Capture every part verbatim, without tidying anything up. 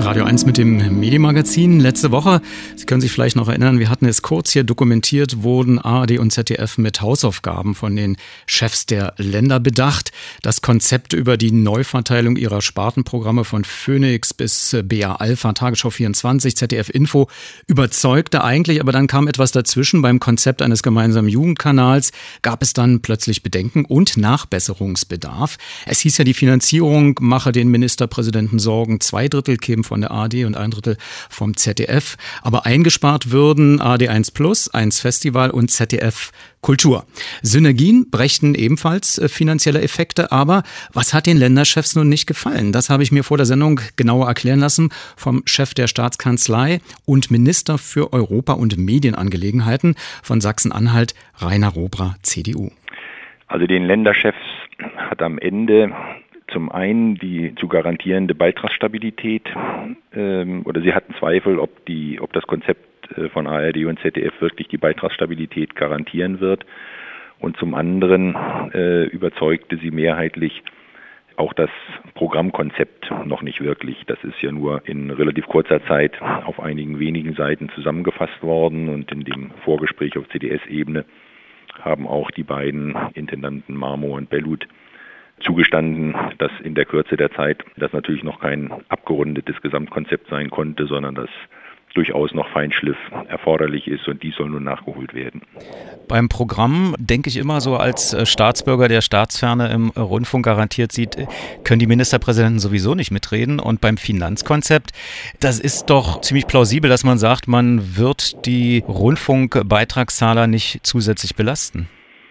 Radio eins mit dem Medienmagazin. Letzte Woche, Sie können sich vielleicht noch erinnern, wir hatten es kurz hier dokumentiert, wurden A R D und Z D F mit Hausaufgaben von den Chefs der Länder bedacht. Das Konzept über die Neuverteilung ihrer Spartenprogramme von Phoenix bis B A Alpha, Tagesschau vierundzwanzig, Z D F Info überzeugte eigentlich, aber dann kam etwas dazwischen. Beim Konzept eines gemeinsamen Jugendkanals gab es dann plötzlich Bedenken und Nachbesserungsbedarf. Es hieß ja, die Finanzierung mache den Ministerpräsidenten Sorgen. Zwei Drittel kämen von der A R D und ein Drittel vom Z D F. Aber eingespart würden A R D eins Plus, eins Festival und Z D F Kultur. Synergien brächten ebenfalls finanzielle Effekte. Aber was hat den Länderchefs nun nicht gefallen? Das habe ich mir vor der Sendung genauer erklären lassen vom Chef der Staatskanzlei und Minister für Europa- und Medienangelegenheiten von Sachsen-Anhalt, Rainer Robra, C D U. Also den Länderchefs hat am Ende zum einen die zu garantierende Beitragsstabilität ähm, oder sie hatten Zweifel, ob die, ob das Konzept äh, von A R D und Z D F wirklich die Beitragsstabilität garantieren wird. Und zum anderen äh, überzeugte sie mehrheitlich auch das Programmkonzept noch nicht wirklich. Das ist ja nur in relativ kurzer Zeit auf einigen wenigen Seiten zusammengefasst worden und in dem Vorgespräch auf C D S-Ebene haben auch die beiden Intendanten Marmor und Bellut zugestanden, dass in der Kürze der Zeit das natürlich noch kein abgerundetes Gesamtkonzept sein konnte, sondern dass durchaus noch Feinschliff erforderlich ist und dies soll nun nachgeholt werden. Beim Programm denke ich immer so als Staatsbürger, der Staatsferne im Rundfunk garantiert sieht, können die Ministerpräsidenten sowieso nicht mitreden. Und beim Finanzkonzept, das ist doch ziemlich plausibel, dass man sagt, man wird die Rundfunkbeitragszahler nicht zusätzlich belasten.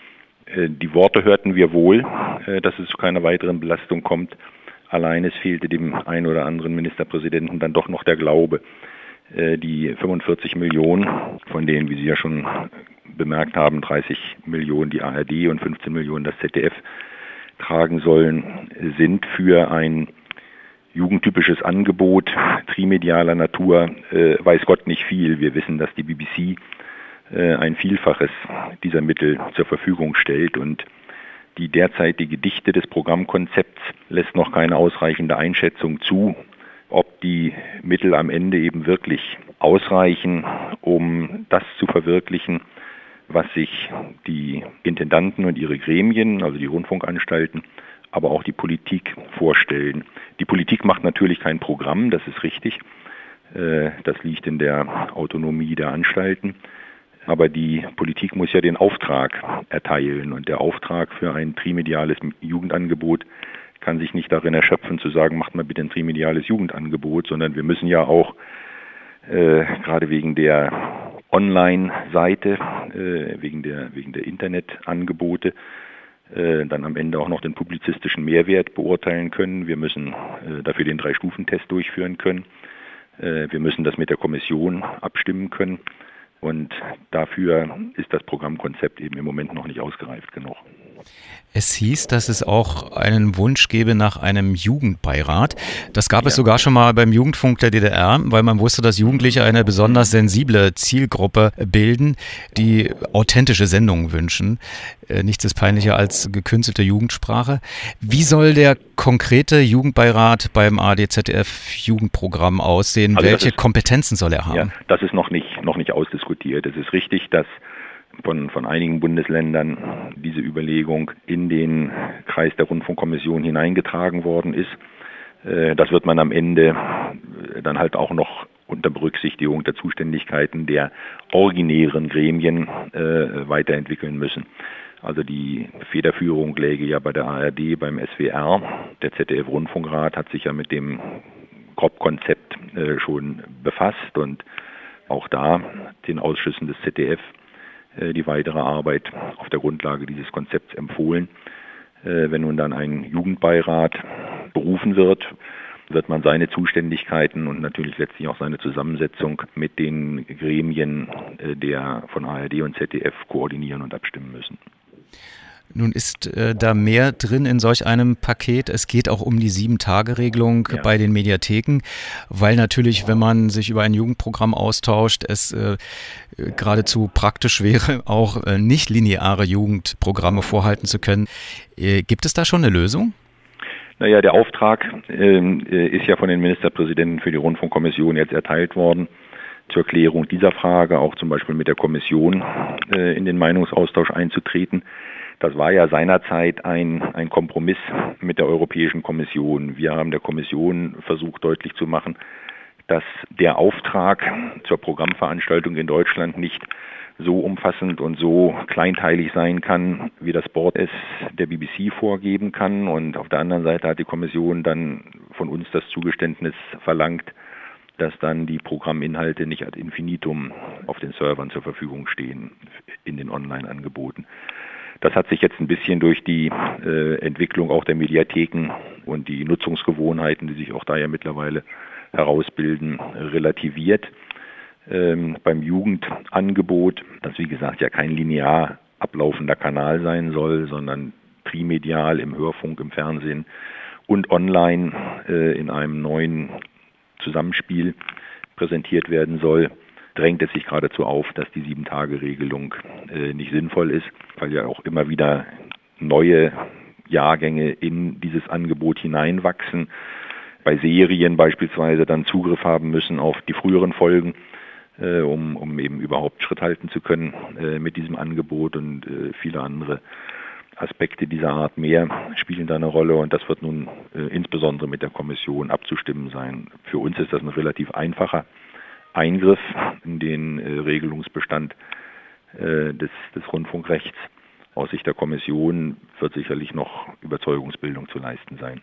Die Worte hörten wir wohl, dass es zu keiner weiteren Belastung kommt. Allein es fehlte dem einen oder anderen Ministerpräsidenten dann doch noch der Glaube. Die fünfundvierzig Millionen, von denen, wie Sie ja schon bemerkt haben, dreißig Millionen die A R D und fünfzehn Millionen das Z D F tragen sollen, sind für ein jugendtypisches Angebot trimedialer Natur, äh, weiß Gott nicht viel. Wir wissen, dass die B B C äh, ein Vielfaches dieser Mittel zur Verfügung stellt und die derzeitige Dichte des Programmkonzepts lässt noch keine ausreichende Einschätzung zu, ob die Mittel am Ende eben wirklich ausreichen, um das zu verwirklichen, was sich die Intendanten und ihre Gremien, also die Rundfunkanstalten, aber auch die Politik vorstellen. Die Politik macht natürlich kein Programm, das ist richtig. Das liegt in der Autonomie der Anstalten. Aber die Politik muss ja den Auftrag erteilen und der Auftrag für ein trimediales Jugendangebot kann sich nicht darin erschöpfen zu sagen, macht mal bitte ein trimediales Jugendangebot, sondern wir müssen ja auch äh, gerade wegen der Online-Seite, äh, wegen der wegen der Internetangebote, äh, dann am Ende auch noch den publizistischen Mehrwert beurteilen können. Wir müssen äh, dafür den Drei-Stufen-Test durchführen können. Äh, wir müssen das mit der Kommission abstimmen können. Und dafür ist das Programmkonzept eben im Moment noch nicht ausgereift genug. Es hieß, dass es auch einen Wunsch gäbe nach einem Jugendbeirat. Das gab ja. es sogar schon mal beim Jugendfunk der D D R, weil man wusste, dass Jugendliche eine besonders sensible Zielgruppe bilden, die authentische Sendungen wünschen. Nichts ist peinlicher als gekünstelte Jugendsprache. Wie soll der konkrete Jugendbeirat beim A R D Z D F Jugendprogramm aussehen? Also Welche ist, Kompetenzen soll er haben? Ja, das ist noch nicht, noch nicht ausdiskutiert. Es ist richtig, dass Von, von einigen Bundesländern diese Überlegung in den Kreis der Rundfunkkommission hineingetragen worden ist. Das wird man am Ende dann halt auch noch unter Berücksichtigung der Zuständigkeiten der originären Gremien äh, weiterentwickeln müssen. Also die Federführung läge ja bei der A R D, beim S W R. Der Z D F-Rundfunkrat hat sich ja mit dem Grobkonzept äh, schon befasst und auch da den Ausschüssen des Z D F die weitere Arbeit auf der Grundlage dieses Konzepts empfohlen. Wenn nun dann ein Jugendbeirat berufen wird, wird man seine Zuständigkeiten und natürlich letztlich auch seine Zusammensetzung mit den Gremien der von A R D und Z D F koordinieren und abstimmen müssen. Nun ist äh, da mehr drin in solch einem Paket. Es geht auch um die Sieben-Tage-Regelung ja. bei den Mediatheken, weil natürlich, wenn man sich über ein Jugendprogramm austauscht, es äh, geradezu praktisch wäre, auch äh, nicht lineare Jugendprogramme vorhalten zu können. Äh, gibt es da schon eine Lösung? Naja, der Auftrag ähm, ist ja von den Ministerpräsidenten für die Rundfunkkommission jetzt erteilt worden, zur Klärung dieser Frage auch zum Beispiel mit der Kommission äh, in den Meinungsaustausch einzutreten. Das war ja seinerzeit ein, ein Kompromiss mit der Europäischen Kommission. Wir haben der Kommission versucht deutlich zu machen, dass der Auftrag zur Programmveranstaltung in Deutschland nicht so umfassend und so kleinteilig sein kann, wie das Board es der B B C vorgeben kann. Und auf der anderen Seite hat die Kommission dann von uns das Zugeständnis verlangt, dass dann die Programminhalte nicht ad infinitum auf den Servern zur Verfügung stehen in den Online-Angeboten. Das hat sich jetzt ein bisschen durch die äh, Entwicklung auch der Mediatheken und die Nutzungsgewohnheiten, die sich auch da ja mittlerweile herausbilden, relativiert. Ähm, beim Jugendangebot, das wie gesagt ja kein linear ablaufender Kanal sein soll, sondern trimedial im Hörfunk, im Fernsehen und online äh, in einem neuen Zusammenspiel präsentiert werden soll, drängt es sich geradezu auf, dass die Sieben-Tage-Regelung äh, nicht sinnvoll ist, weil ja auch immer wieder neue Jahrgänge in dieses Angebot hineinwachsen, bei Serien beispielsweise dann Zugriff haben müssen auf die früheren Folgen, äh, um, um eben überhaupt Schritt halten zu können äh, mit diesem Angebot, und äh, viele andere Aspekte dieser Art mehr spielen da eine Rolle, und das wird nun äh, insbesondere mit der Kommission abzustimmen sein. Für uns ist das ein relativ einfacher Eingriff in den äh, Regelungsbestand äh, des, des Rundfunkrechts. Aus Sicht der Kommission wird sicherlich noch Überzeugungsbildung zu leisten sein.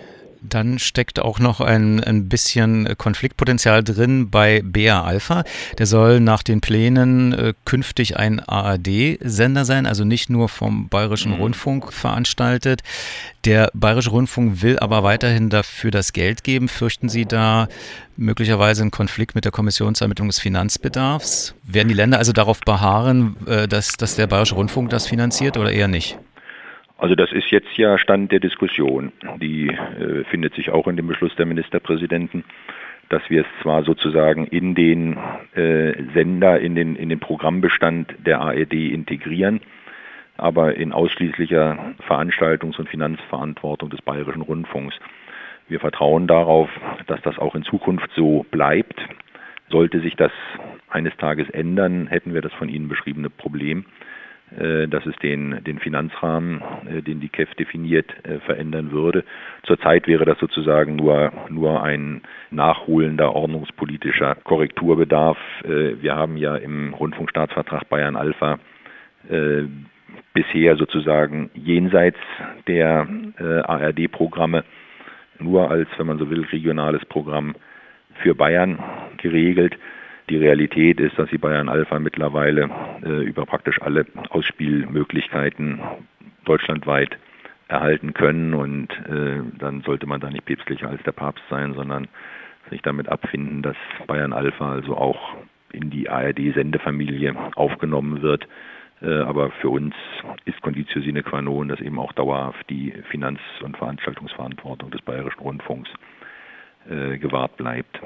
Dann steckt auch noch ein, ein bisschen Konfliktpotenzial drin bei B R Alpha. Der soll nach den Plänen äh, künftig ein A R D-Sender sein, also nicht nur vom Bayerischen mhm. Rundfunk veranstaltet. Der Bayerische Rundfunk will aber weiterhin dafür das Geld geben. Fürchten Sie da möglicherweise einen Konflikt mit der Kommission zur Ermittlung des Finanzbedarfs? Werden die Länder also darauf beharren, äh, dass, dass der Bayerische Rundfunk das finanziert, oder eher nicht? Also das ist jetzt ja Stand der Diskussion. Die äh, findet sich auch in dem Beschluss der Ministerpräsidenten, dass wir es zwar sozusagen in den äh, Sender, in den, in den Programmbestand der A R D integrieren, aber in ausschließlicher Veranstaltungs- und Finanzverantwortung des Bayerischen Rundfunks. Wir vertrauen darauf, dass das auch in Zukunft so bleibt. Sollte sich das eines Tages ändern, hätten wir das von Ihnen beschriebene Problem, dass es den, den Finanzrahmen, den die K E F definiert, verändern würde. Zurzeit wäre das sozusagen nur, nur ein nachholender ordnungspolitischer Korrekturbedarf. Wir haben ja im Rundfunkstaatsvertrag Bayern Alpha äh, bisher sozusagen jenseits der äh, A R D-Programme nur als, wenn man so will, regionales Programm für Bayern geregelt. Die Realität ist, dass die Bayern Alpha mittlerweile äh, über praktisch alle Ausspielmöglichkeiten deutschlandweit erhalten können, und äh, dann sollte man da nicht päpstlicher als der Papst sein, sondern sich damit abfinden, dass Bayern Alpha also auch in die A R D-Sendefamilie aufgenommen wird. Äh, aber für uns ist Conditio sine qua non, dass eben auch dauerhaft die Finanz- und Veranstaltungsverantwortung des Bayerischen Rundfunks äh, gewahrt bleibt.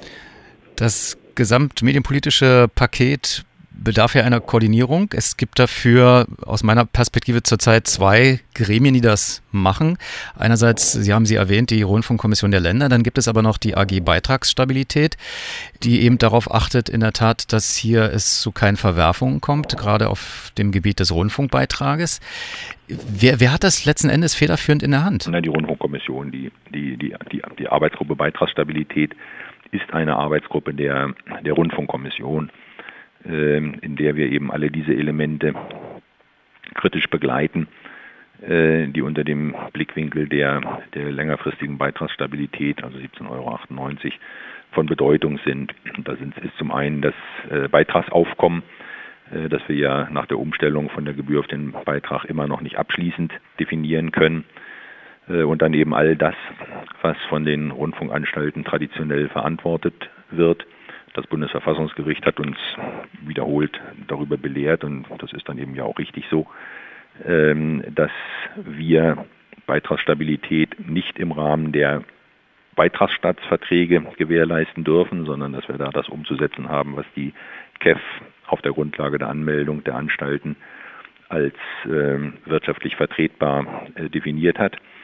Das gesamtmedienpolitische Paket bedarf ja einer Koordinierung. Es gibt dafür aus meiner Perspektive zurzeit zwei Gremien, die das machen. Einerseits, Sie haben sie erwähnt, die Rundfunkkommission der Länder. Dann gibt es aber noch die A G Beitragsstabilität, die eben darauf achtet, in der Tat, dass hier es zu keinen Verwerfungen kommt, gerade auf dem Gebiet des Rundfunkbeitrages. Wer, wer hat das letzten Endes federführend in der Hand? Na, die Rundfunkkommission, die, die, die, die, die Arbeitsgruppe Beitragsstabilität ist eine Arbeitsgruppe der, der Rundfunkkommission, äh, in der wir eben alle diese Elemente kritisch begleiten, äh, die unter dem Blickwinkel der, der längerfristigen Beitragsstabilität, also siebzehn Euro achtundneunzig, von Bedeutung sind. Da sind, ist zum einen das äh, Beitragsaufkommen, äh, das wir ja nach der Umstellung von der Gebühr auf den Beitrag immer noch nicht abschließend definieren können. Und dann eben all das, was von den Rundfunkanstalten traditionell verantwortet wird. Das Bundesverfassungsgericht hat uns wiederholt darüber belehrt, und das ist dann eben ja auch richtig so, dass wir Beitragsstabilität nicht im Rahmen der Beitragsstaatsverträge gewährleisten dürfen, sondern dass wir da das umzusetzen haben, was die K E F auf der Grundlage der Anmeldung der Anstalten als wirtschaftlich vertretbar definiert hat.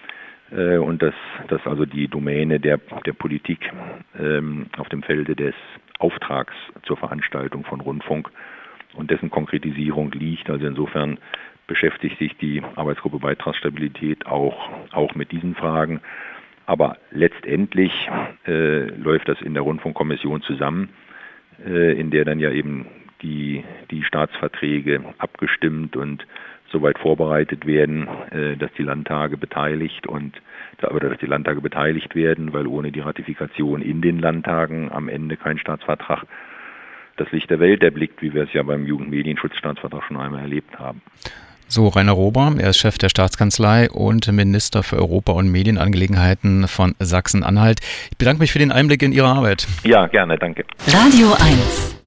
äh, und dass, dass also die Domäne der, der Politik ähm, auf dem Felde des Auftrags zur Veranstaltung von Rundfunk und dessen Konkretisierung liegt. Also insofern beschäftigt sich die Arbeitsgruppe Beitragsstabilität auch, auch mit diesen Fragen. Aber letztendlich äh, läuft das in der Rundfunkkommission zusammen, äh, in der dann ja eben die, die Staatsverträge abgestimmt und soweit vorbereitet werden, äh, dass die Landtage beteiligt und oder dass die Landtage beteiligt werden, weil ohne die Ratifikation in den Landtagen am Ende kein Staatsvertrag das Licht der Welt erblickt, wie wir es ja beim Jugendmedienschutzstaatsvertrag schon einmal erlebt haben. So, Rainer Rober, er ist Chef der Staatskanzlei und Minister für Europa- und Medienangelegenheiten von Sachsen-Anhalt. Ich bedanke mich für den Einblick in Ihre Arbeit. Ja, gerne, danke. Radio eins